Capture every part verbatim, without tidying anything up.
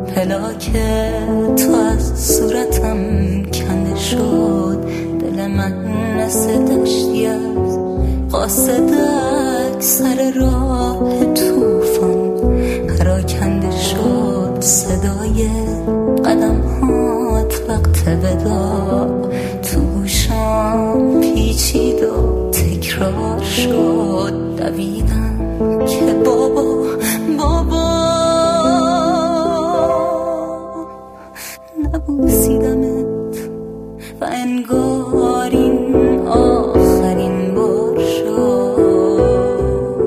پلاک تو از صورتم کنده شد، دل من مثل دشتی از قاصدک سر راه توفان پراکنده شد. صدای قدم هات وقت ودا تو گوشم پیچید و تکرار شد. دویدم که بابا بابا نبوسیدمت و انگار این آخرین بار شد.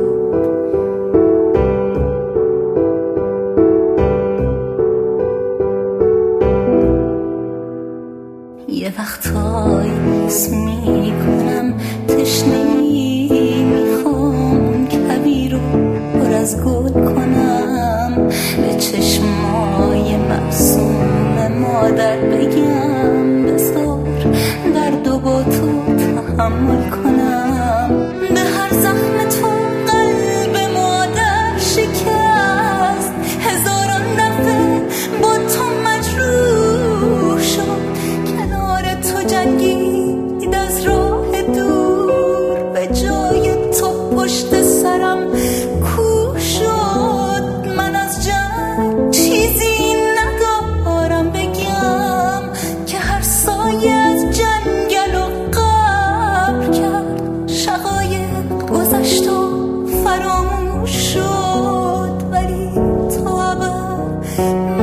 یه وقتایی حس میکنم تشنگی میخوام کویر رو پر از گل کنم، به چشمای معصوم مادر بگم بذار درد و با تو تحمل کنم. به هر زخم تو قلب مادر شکست، هزاران دفعه با تو مجروح شد. کنار تو جنگید از راه دور، به جای تو پشت سرم کوه شد. من از جنگ چیزی ندارم بگم که هر سایه از جنگل و قبر کرد. شقایق گذشت و فراموش شد، ولی تو ابد